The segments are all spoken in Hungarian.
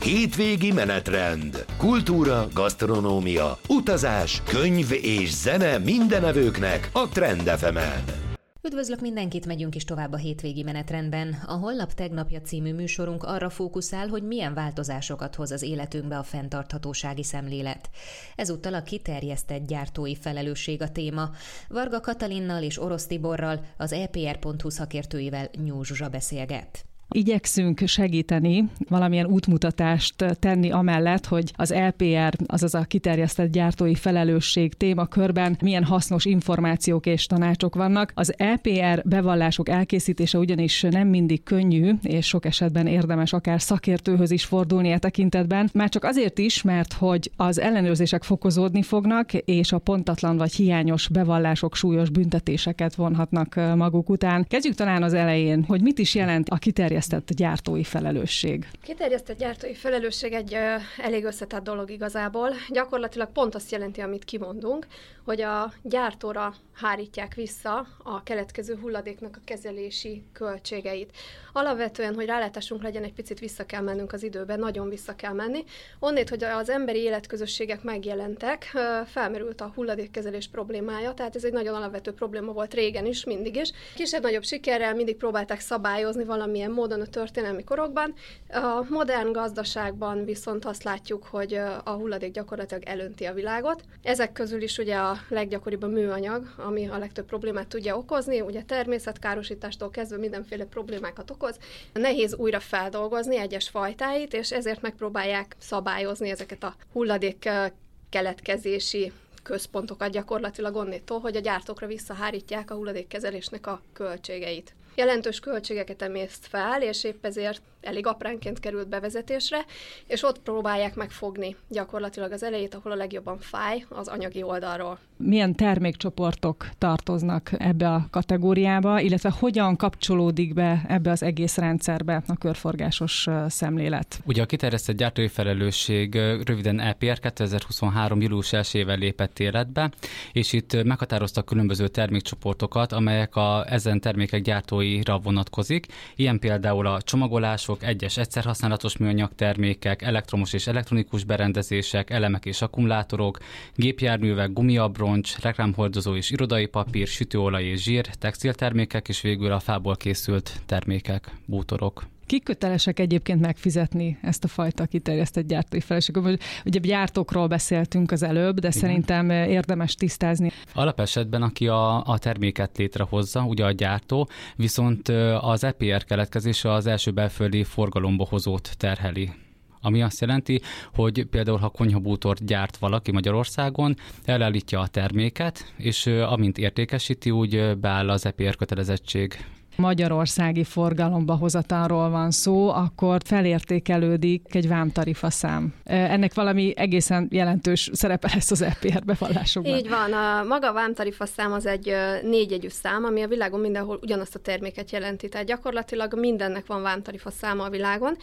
Hétvégi menetrend. Kultúra, gasztronómia, utazás, könyv és zene minden evőknek a Trend FM-en. Üdvözlök mindenkit, megyünk is tovább a hétvégi menetrendben. A Holnap tegnapja című műsorunk arra fókuszál, hogy milyen változásokat hoz az életünkbe a fenntarthatósági szemlélet. Ezúttal a kiterjesztett gyártói felelősség a téma. Varga Katalinnal és Orosz Tiborral, az EPR.hu szakértőivel Nyúl Zsuzsa beszélget. Igyekszünk segíteni, valamilyen útmutatást tenni amellett, hogy az LPR, azaz a kiterjesztett gyártói felelősség témakörben milyen hasznos információk és tanácsok vannak. Az LPR bevallások elkészítése ugyanis nem mindig könnyű, és sok esetben érdemes akár szakértőhöz is fordulni e tekintetben. Már csak azért is, mert hogy az ellenőrzések fokozódni fognak, és a pontatlan vagy hiányos bevallások súlyos büntetéseket vonhatnak maguk után. Kezdjük talán az elején, hogy mit is jelent a kiterjesztett gyártói felelősség. Kiterjesztett gyártói felelősség egy elég összetett dolog igazából. Gyakorlatilag pont azt jelenti, amit kimondunk, hogy a gyártóra hárítják vissza a keletkező hulladéknak a kezelési költségeit. Alapvetően, hogy rálátásunk legyen, egy picit vissza kell mennünk az időben, nagyon vissza kell menni. Onnét, hogy az emberi életközösségek megjelentek, felmerült a hulladékkezelés problémája, tehát ez egy nagyon alapvető probléma volt régen is, mindig is. Kisebb-nagyobb sikerrel mindig próbálták szabályozni valamilyen módon a történelmi korokban. A modern gazdaságban viszont azt látjuk, hogy a hulladék gyakorlatilag elönti a világot. Ezek közül is ugye a leggyakoribb a műanyag, ami a legtöbb problémát tudja okozni, ugye természetkárosítástól kezdve mindenféle problémákat okoz. Nehéz újra feldolgozni egyes fajtáit, és ezért megpróbálják szabályozni ezeket a hulladék keletkezési központokat gyakorlatilag onnétól, hogy a gyártókra visszahárítják a hulladékkezelésnek a költségeit. Jelentős költségeket emészt fel, és épp ezért elég apránként került bevezetésre, és ott próbálják megfogni gyakorlatilag az elejét, ahol a legjobban fáj az anyagi oldalról. Milyen termékcsoportok tartoznak ebbe a kategóriába, illetve hogyan kapcsolódik be ebbe az egész rendszerbe a körforgásos szemlélet? Ugye a kiterjesztett gyártói felelősség röviden EPR 2023. július 1-ével lépett életbe, és itt meghatároztak különböző termékcsoportokat, amelyek ezen termékek gyártóira vonatkozik. Ilyen például a csomagolások, egyes egyszerhasználatos műanyag termékek, elektromos és elektronikus berendezések, elemek és akkumulátorok, gépjárművek, gumiabroncs, reklámhordozó és irodai papír, sütőolaj és zsír, textiltermékek, és végül a fából készült termékek, bútorok. Kik kötelesek egyébként megfizetni ezt a fajta kiterjesztett gyártói felelősséget? Ugye gyártókról beszéltünk az előbb, de szerintem érdemes tisztázni. Alapesetben, aki a terméket létrehozza, ugye a gyártó, viszont az EPR keletkezése az első belföldi forgalomba hozót terheli. Ami azt jelenti, hogy például ha konyhabútort gyárt valaki Magyarországon, elállítja a terméket, és amint értékesíti, úgy beáll az EPR kötelezettség. Magyarországi forgalomba hozatalról van szó, akkor felértékelődik egy vámtarifaszám. Ennek valami egészen jelentős szerepe lesz az EPR bevallásokban. Így van, maga a vámtarifaszám az egy 4 jegyű szám, ami a világon mindenhol ugyanazt a terméket jelenti. Tehát gyakorlatilag mindennek van vámtarifaszáma a világon.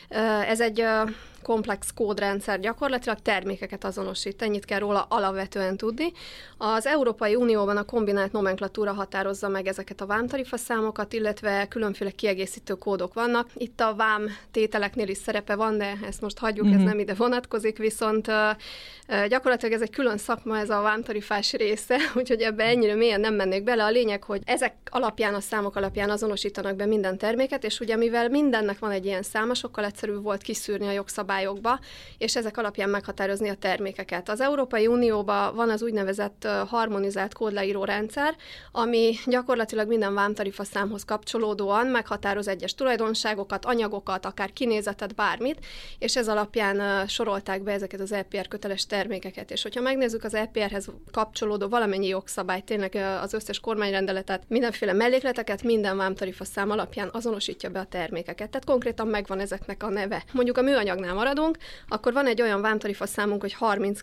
Ez egy komplex kódrendszer, gyakorlatilag termékeket azonosít, ennyit kell róla alapvetően tudni. Az Európai Unióban a kombinált nomenklatúra határozza meg ezeket a vámtarifaszámokat, illetve különféle kiegészítő kódok vannak. Itt a vám tételeknél is szerepe van, de ezt most hagyjuk, ez nem ide vonatkozik, viszont gyakorlatilag ez egy külön szakma, ez a vámtarifás része, úgyhogy ebbe ennyire mélyen nem mennék bele. A lényeg, hogy ezek alapján, a számok alapján azonosítanak be minden terméket, és ugye mivel mindennek van egy ilyen száma, sokkal egyszerűbb volt kiszűrni a jogszabályokba, és ezek alapján meghatározni a termékeket. Az Európai Unióban van az úgynevezett harmonizált kódleíró rendszer, ami gyakorlatilag minden vámtarifaszámhoz kapcsolódóan meghatároz egyes tulajdonságokat, anyagokat, akár kinézetet, bármit, és ez alapján sorolták be ezeket az EPR köteles termékeket. És hogyha megnézzük az EPR-hez kapcsolódó valamennyi jogszabályt, tényleg az összes kormányrendeletet, mindenféle mellékleteket, minden vámtarifaszám alapján azonosítja be a termékeket. Tehát konkrétan megvan ezeknek a neve. Mondjuk a műanyagnál maradunk, akkor van egy olyan vámtarifaszámunk, hogy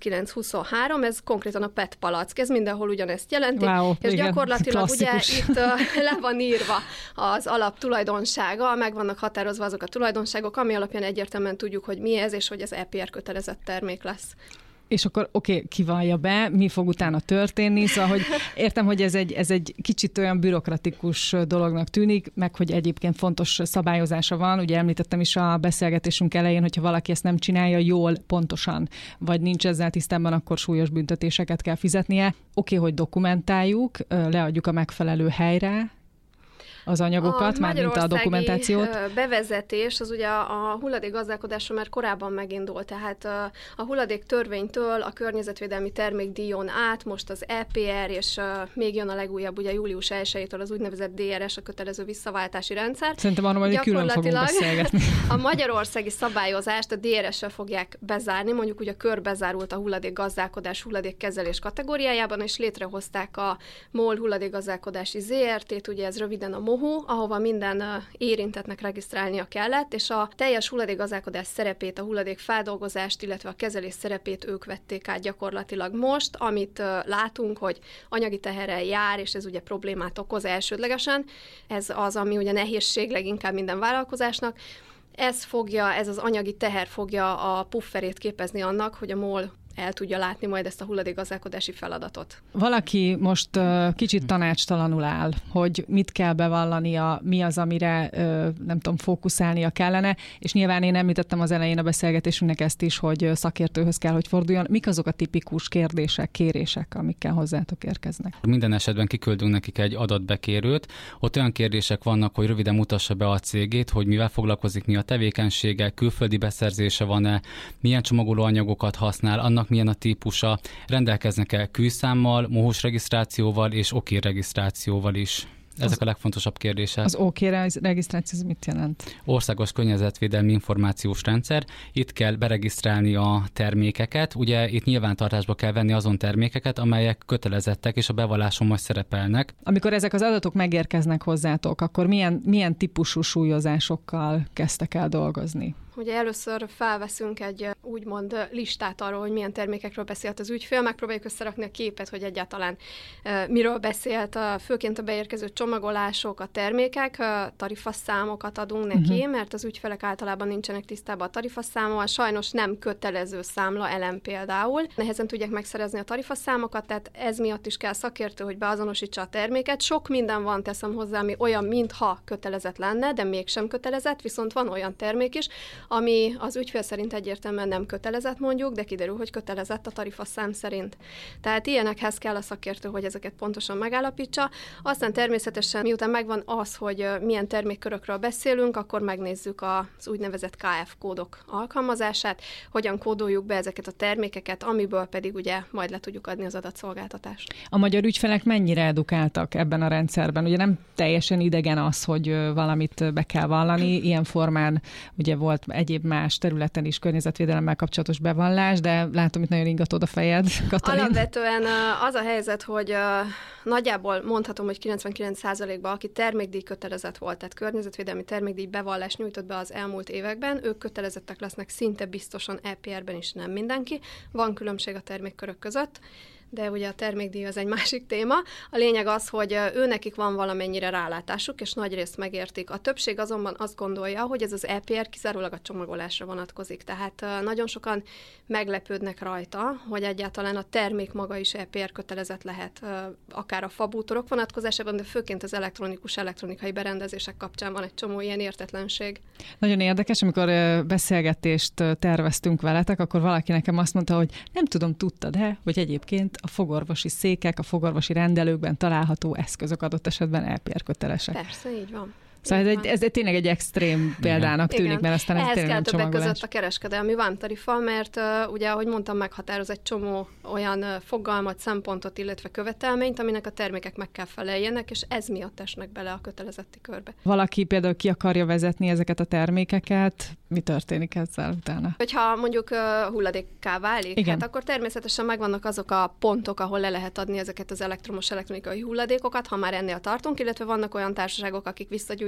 3923, ez konkrétan a PET palack, ez mindenhol ugyanezt jelenti, és igen, gyakorlatilag klasszikus. Ugye itt le van írva az alap tulajdonsága, meg vannak határozva azok a tulajdonságok, ami alapján egyértelműen tudjuk, hogy mi ez, és hogy ez EPR kötelezett termék lesz. És akkor kivallja be, mi fog utána történni, szóval, hogy értem, hogy ez egy kicsit olyan bürokratikus dolognak tűnik, meg hogy egyébként fontos szabályozása van. Ugye említettem is a beszélgetésünk elején, hogyha valaki ezt nem csinálja jól, pontosan, vagy nincs ezzel tisztában, akkor súlyos büntetéseket kell fizetnie. Hogy dokumentáljuk, leadjuk a megfelelő helyre az anyagokat, mármint a dokumentációt. Bevezetés az ugye a hulladékgazdálkodásra már korábban megindult, tehát a hulladék törvénytől a környezetvédelmi termékdíjon át, most az EPR, és még jön a legújabb, ugye július 1-től az úgynevezett DRS, a kötelező visszaváltási rendszer. Szerintem arról majd külön fogunk beszélgetni. A magyarországi szabályozást a DRS-sel fogják bezárni, mondjuk ugye körbezárult a hulladékgazdálkodás, hulladékkezelés kategóriájában, és létrehozták a MOL hulladékgazdálkodási ZRT-t, ugye ez röviden a MOHU, ahova minden érintettnek regisztrálnia kellett, és a teljes hulladékgazdálkodás szerepét, a hulladékfeldolgozást, illetve a kezelés szerepét ők vették át gyakorlatilag most, amit látunk, hogy anyagi teherrel jár, és ez ugye problémát okoz elsődlegesen. Ez az, ami ugye nehézség leginkább minden vállalkozásnak. Ez az anyagi teher fogja a pufferét képezni annak, hogy a MOL el tudja látni majd ezt a hulladékgazdálkodási feladatot. Valaki most kicsit tanácstalanul áll, hogy mit kell bevallania, mi az, amire nem tudom, fókuszálnia kellene, és nyilván én említettem az elején a beszélgetésünknek ezt is, hogy szakértőhöz kell, hogy forduljon. Mik azok a tipikus kérdések, kérések, amikkel hozzátok érkeznek? Minden esetben kiküldünk nekik egy adatbekérőt. Ott olyan kérdések vannak, hogy röviden mutassa be a cégét, hogy mivel foglalkozik, mi a tevékenysége, külföldi beszerzése van-e, milyen csomagolóanyagokat használ, annak milyen a típusa, rendelkeznek-e külszámmal, MOHUS regisztrációval és OKIR regisztrációval is. Ezek a legfontosabb kérdések. Az OKIR regisztráció mit jelent? Országos Környezetvédelmi Információs Rendszer. Itt kell beregisztrálni a termékeket. Ugye itt nyilvántartásba kell venni azon termékeket, amelyek kötelezettek és a bevalláson majd szerepelnek. Amikor ezek az adatok megérkeznek hozzátok, akkor milyen típusú súlyozásokkal kezdtek el dolgozni? Ugye először felveszünk egy úgymond listát arról, hogy milyen termékekről beszélt az ügyfél, megpróbáljuk összerakni a képet, hogy egyáltalán miről beszélt, főként a beérkező csomagolások, a termékek, tarifaszámokat adunk neki, mert az ügyfelek általában nincsenek tisztában a tarifaszámmal, sajnos nem kötelező számla elem például. Nehezen tudják megszerezni a tarifaszámokat, tehát ez miatt is kell szakértő, hogy beazonosítsa a terméket. Sok minden van, teszem hozzá, ami olyan, mintha kötelezett lenne, de mégsem kötelezett, viszont van olyan termék is, ami az ügyfél szerint egyértelműen nem kötelezett mondjuk, de kiderül, hogy kötelezett a tarifaszám szerint. Tehát ilyenekhez kell a szakértő, hogy ezeket pontosan megállapítsa. Aztán természetesen, miután megvan az, hogy milyen termékkörökről beszélünk, akkor megnézzük az úgynevezett KF kódok alkalmazását, hogyan kódoljuk be ezeket a termékeket, amiből pedig ugye majd le tudjuk adni az adatszolgáltatást. A magyar ügyfelek mennyire edukáltak ebben a rendszerben? Ugye nem teljesen idegen az, hogy valamit be kell vallani, ilyen formán ugye volt egyéb más területen is környezetvédelemmel kapcsolatos bevallás, de látom, itt nagyon ingatod a fejed, Katalin. Alapvetően az a helyzet, hogy nagyjából mondhatom, hogy 99%-ban, aki termékdíj kötelezett volt, tehát környezetvédelmi termékdíj bevallást nyújtott be az elmúlt években, ők kötelezettek lesznek szinte biztosan EPR-ben is, nem mindenki. Van különbség a termékkörök között, de ugye a termékdíj az egy másik téma. A lényeg az, hogy őnekik van valamennyire rálátásuk, és nagyrészt megértik. A többség azonban azt gondolja, hogy ez az EPR kizárólag a csomagolásra vonatkozik. Tehát nagyon sokan meglepődnek rajta, hogy egyáltalán a termék maga is EPR kötelezett lehet, akár a fabútorok vonatkozásában, de főként az elektronikai berendezések kapcsán van egy csomó ilyen értetlenség. Nagyon érdekes, amikor beszélgetést terveztünk veletek, akkor valaki nekem azt mondta, hogy nem tudom, tudtad-e, hogy egyébként a fogorvosi székek, a fogorvosi rendelőkben található eszközök adott esetben EPR kötelesek. Persze, így van. Szóval ez tényleg egy extrém példának tűnik, mert aztán ez tényleg nem csomagolás. Ehhez kell többek között a kereskedelmi vámtarifa, mert ugye, ahogy mondtam, meghatároz egy csomó olyan fogalmat, szempontot, illetve követelményt, aminek a termékek meg kell feleljenek, és ez miatt esnek bele a kötelezetti körbe. Valaki például ki akarja vezetni ezeket a termékeket, mi történik ezzel utána? Hogyha mondjuk hulladékká válik, igen, hát akkor természetesen megvannak azok a pontok, ahol le lehet adni ezeket az elektronikai hulladékokat, ha már ennél tartunk, illetve vannak olyan társaságok, akik visszagyűjtik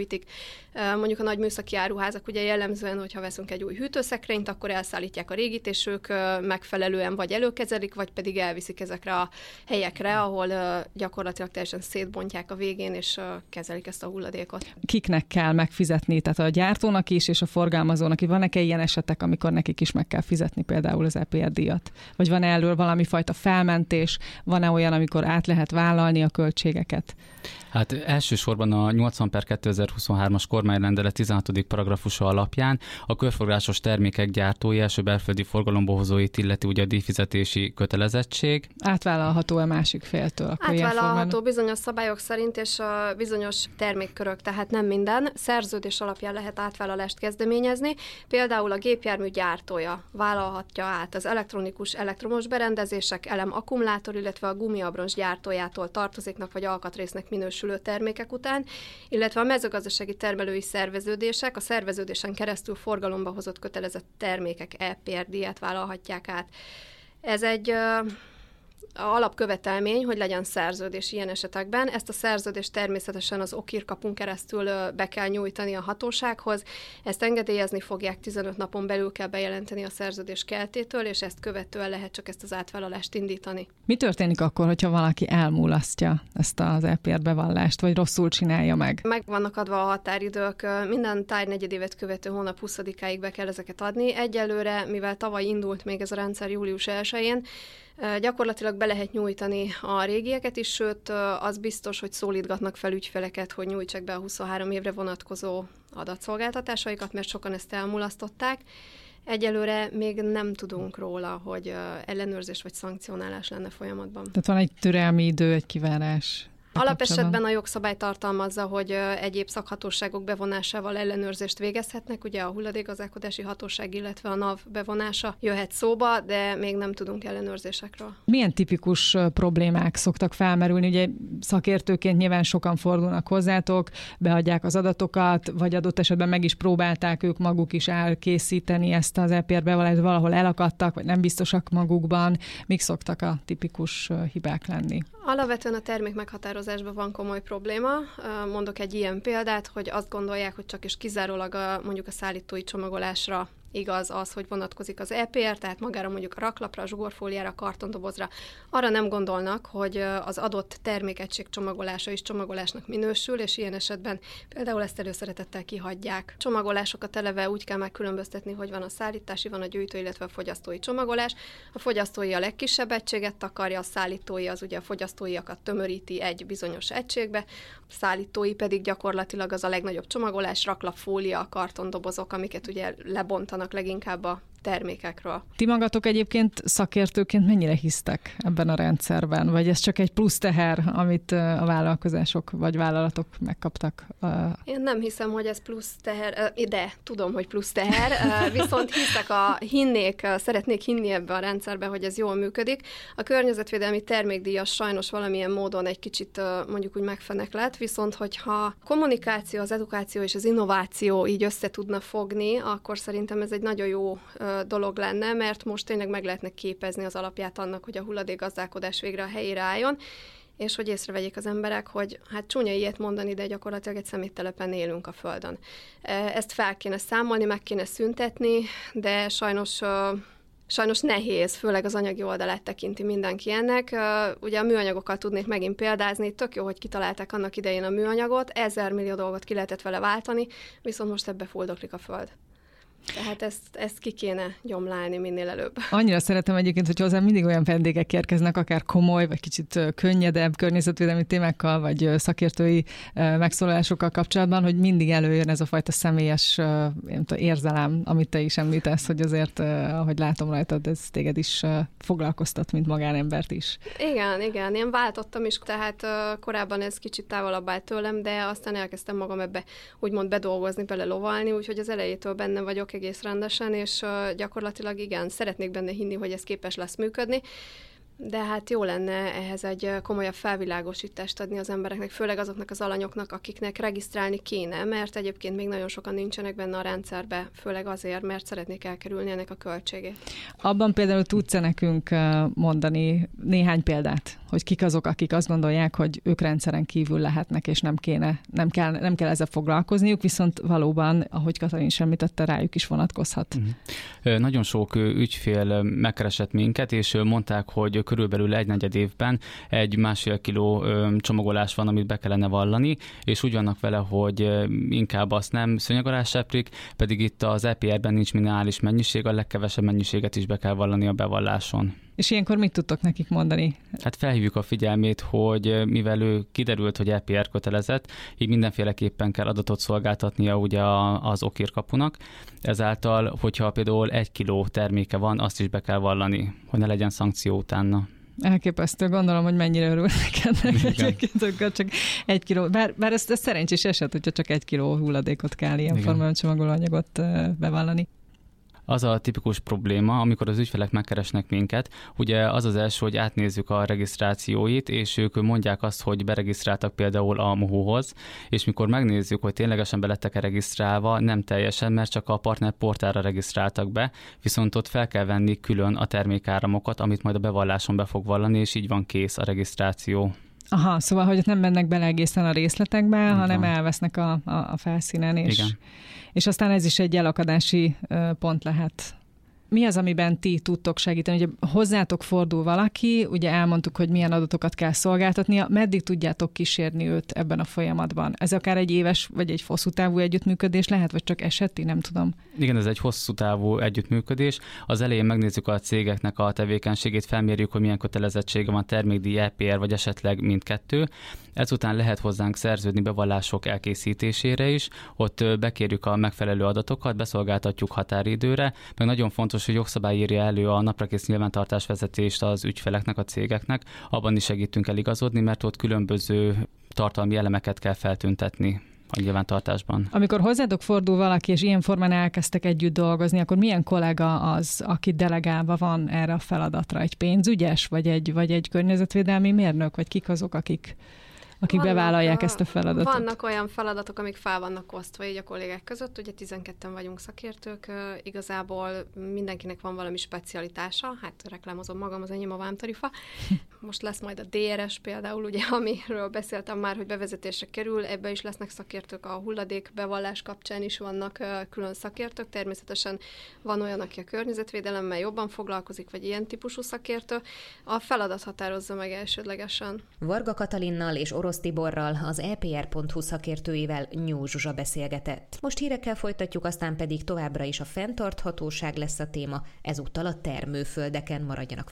gyűjtik. Mondjuk a nagy műszaki áruházak ugye jellemzően, hogyha veszünk egy új hűtőszekrényt, akkor elszállítják a régit, és ők megfelelően vagy előkezelik, vagy pedig elviszik ezekre a helyekre, ahol gyakorlatilag teljesen szétbontják a végén, és kezelik ezt a hulladékot. Kiknek kell megfizetni? Tehát a gyártónak is, és a forgalmazónak is. Vannak-e ilyen esetek, amikor nekik is meg kell fizetni például az EPR díjat? Vagy van elől valami fajta felmentés? Van-e olyan, amikor át lehet vállalni a költségeket? Hát elsősorban a 80/2023-as kormányrendelet 16. paragrafusa alapján a körforgásos termékek gyártói első belföldi forgalomba hozóit illeti ugye a díjfizetési kötelezettség. Átvállalható-e másik féltől? Átvállalható bizonyos szabályok szerint, és a bizonyos termékkörök, tehát nem minden. Szerződés alapján lehet átvállalást kezdeményezni. Például a gépjármű gyártója vállalhatja át az elektromos berendezések, akkumulátor, illetve a gumiabroncs gyártójától tartozéknak vagy alkatrésznek minősülő termékek után, illetve a mezőgazdasági termelői szerveződések a szerveződésen keresztül forgalomba hozott kötelezett termékek EPR díját vállalhatják át. Ez egy alapkövetelmény, hogy legyen szerződés ilyen esetekben. Ezt a szerződést természetesen az okirkapun keresztül be kell nyújtani a hatósághoz. Ezt engedélyezni fogják, 15 napon belül kell bejelenteni a szerződés keltétől, és ezt követően lehet csak ezt az átvállalást indítani. Mi történik akkor, hogyha valaki elmulasztja ezt az EPR bevallást, vagy rosszul csinálja meg? Meg vannak adva a határidők, minden tárgynegyedévet követő hónap 20-áig be kell ezeket adni. Egyelőre, mivel tavaly indult még ez a rendszer július 1-én, gyakorlatilag be lehet nyújtani a régieket is, sőt, az biztos, hogy szólítgatnak fel ügyfeleket, hogy nyújtsák be a 23 évre vonatkozó adatszolgáltatásaikat, mert sokan ezt elmulasztották. Egyelőre még nem tudunk róla, hogy ellenőrzés vagy szankcionálás lenne folyamatban. Tehát van egy türelmi idő, egy kivárás. Alapesetben a jogszabály tartalmazza, hogy egyéb szakhatóságok bevonásával ellenőrzést végezhetnek, ugye a hulladékgazdálkodási hatóság, illetve a NAV bevonása jöhet szóba, de még nem tudunk ellenőrzésekről. Milyen tipikus problémák szoktak felmerülni? Ugye szakértőként nyilván sokan fordulnak hozzátok, beadják az adatokat, vagy adott esetben meg is próbálták ők maguk is elkészíteni ezt az EPR bevallást, valahol elakadtak, vagy nem biztosak magukban. Mik szoktak a tipikus hibák lenni? Alapvetően a termék meghatározásban van komoly probléma. Mondok egy ilyen példát, hogy azt gondolják, hogy csak és kizárólag mondjuk a szállítói csomagolásra igaz az, hogy vonatkozik az EPR, tehát magára mondjuk a raklapra, a zsugorfóliára, a kartondobozra. Arra nem gondolnak, hogy az adott termékegység csomagolása is csomagolásnak minősül, és ilyen esetben például ezt előszeretettel kihagyják. Csomagolásokat eleve úgy kell megkülönböztetni, hogy van a szállítási, van a gyűjtő, illetve a fogyasztói csomagolás. A fogyasztói a legkisebb egységet takarja, a szállítói az ugye a fogyasztóiakat tömöríti egy bizonyos egységbe, a szállítói pedig gyakorlatilag az a legnagyobb csomagolás, raklapfólia, kartondobozok, amiket ugye lebontanak leginkább a termékekről. Ti magatok egyébként szakértőként mennyire hisztek ebben a rendszerben? Vagy ez csak egy plusz teher, amit a vállalkozások vagy vállalatok megkaptak? Én nem hiszem, hogy ez plusz teher, de tudom, hogy plusz teher, viszont szeretnék hinni ebbe a rendszerbe, hogy ez jól működik. A környezetvédelmi termékdíjas sajnos valamilyen módon egy kicsit mondjuk úgy megfeneklett, viszont hogyha a kommunikáció, az edukáció és az innováció így össze tudna fogni, akkor szerintem ez egy nagyon jó dolog lenne, mert most tényleg meg lehetne képezni az alapját annak, hogy a hulladékgazdálkodás végre a helyére álljon, és hogy észrevegyék az emberek, hogy hát csúnya ilyet mondani, de gyakorlatilag egy szeméttelepen élünk a Földön. Ezt fel kéne számolni, meg kéne szüntetni, de sajnos nehéz, főleg az anyagi oldalát tekinti mindenki ennek. Ugye a műanyagokkal tudnék megint példázni, tök jó, hogy kitalálták annak idején a műanyagot, 1000 millió dolgot ki lehetett vele váltani, viszont most ebbe fuldoklik a Föld. Tehát ezt ki kéne gyomlálni minél előbb. Annyira szeretem egyébként, hogy hozzám mindig olyan vendégek érkeznek, akár komoly, vagy kicsit könnyedebb környezetvédelmi témákkal, vagy szakértői megszólalásokkal kapcsolatban, hogy mindig előjön ez a fajta személyes érzelem, amit te is említesz, hogy azért, ahogy látom rajtad, ez téged is foglalkoztat, mint magánembert is. Igen, én váltottam is, tehát korábban ez kicsit távolabb állt tőlem, de aztán elkezdtem magam ebbe úgymond bedolgozni, belelovalni, úgyhogy az elejétől benne vagyok egész rendesen, és gyakorlatilag igen, szeretnék benne hinni, hogy ez képes lesz működni. De hát jó lenne ehhez egy komolyabb felvilágosítást adni az embereknek, főleg azoknak az alanyoknak, akiknek regisztrálni kéne, mert egyébként még nagyon sokan nincsenek benne a rendszerbe, főleg azért, mert szeretnék elkerülni ennek a költségét. Abban például tudsz-e nekünk mondani néhány példát, hogy kik azok, akik azt gondolják, hogy ők rendszeren kívül lehetnek, és nem kell ezzel foglalkozniuk, viszont valóban, ahogy Katalin is említette, rájuk is vonatkozhat. Nagyon sok ügyfél megkeresett minket, és mondták, hogy körülbelül 1/4 évben 1,5 kiló csomagolás van, amit be kellene vallani, és úgy vannak vele, hogy inkább azt nem szőnyeg alá seprik, pedig itt az EPR-ben nincs minimális mennyiség, a legkevesebb mennyiséget is be kell vallani a bevalláson. És ilyenkor mit tudtok nekik mondani? Hát felhívjuk a figyelmét, hogy mivel ő kiderült, hogy EPR kötelezett, így mindenféleképpen kell adatot szolgáltatnia ugye az okirkapunak. Ezáltal, hogyha például 1 kiló terméke van, azt is be kell vallani, hogy ne legyen szankció utána. Elképesztő, gondolom, hogy mennyire örülnek ennek egyébként, csak 1 kiló, bár ez szerencsés eset, hogyha csak 1 kiló hulladékot kell ilyen formában csomagolóanyagot bevallani. Az a tipikus probléma, amikor az ügyfelek megkeresnek minket, ugye az az első, hogy átnézzük a regisztrációit, és ők mondják azt, hogy beregisztráltak például a Mohóhoz, és mikor megnézzük, hogy ténylegesen be lettek-e regisztrálva, nem teljesen, mert csak a partnerportálra regisztráltak be, viszont ott fel kell venni külön a termékáramokat, amit majd a bevalláson be fog vallani, és így van kész a regisztráció. Aha, szóval, hogy nem mennek bele egészen a részletekbe, hanem elvesznek a felszínen, és aztán ez is egy elakadási pont lehet. Mi az, amiben ti tudtok segíteni? Ugye hozzátok fordul valaki, ugye elmondtuk, hogy milyen adatokat kell szolgáltatnia, meddig tudjátok kísérni őt ebben a folyamatban? Ez akár egy éves, vagy egy hosszú távú együttműködés lehet, vagy csak eseti, nem tudom. Igen, ez egy hosszú távú együttműködés. Az elején megnézzük a cégeknek a tevékenységét, felmérjük, hogy milyen kötelezettsége van, termékdíj, EPR, vagy esetleg mindkettő. Ezután lehet hozzánk szerződni bevallások elkészítésére is, ott bekérjük a megfelelő adatokat, beszolgáltatjuk határidőre, meg nagyon fontos, hogy jogszabály írja elő a naprakész nyilvántartás vezetést az ügyfeleknek, a cégeknek, abban is segítünk eligazodni, mert ott különböző tartalmi elemeket kell feltüntetni a nyilvántartásban. Amikor hozzátok fordul valaki, és ilyen formán elkezdtek együtt dolgozni, akkor milyen kollega az, aki delegálva van erre a feladatra? Egy pénzügyes, vagy egy környezetvédelmi mérnök, vagy kik azok, akik bevállalják ezt a feladatot? Vannak olyan feladatok, amik fel vannak osztva így a kollégák között, ugye 12-en vagyunk szakértők, igazából mindenkinek van valami specialitása, hát reklámozom magam, az enyém a vámtarifa. Most lesz majd a DRS például, ugye, amiről beszéltem már, hogy bevezetésre kerül, ebbe is lesznek szakértők, a hulladék bevallás kapcsán is vannak külön szakértők, természetesen van olyan, aki a környezetvédelemmel jobban foglalkozik, vagy ilyen típusú szakértő. A feladat határozza meg elsődlegesen. Varga Katalinnal és Orosz Tiborral, az epr.hu szakértőivel Nyó Zsuzsa beszélgetett. Most hírekkel folytatjuk, aztán pedig továbbra is a fenntarthatóság lesz a téma, ezúttal a termőföldeken. Maradjanak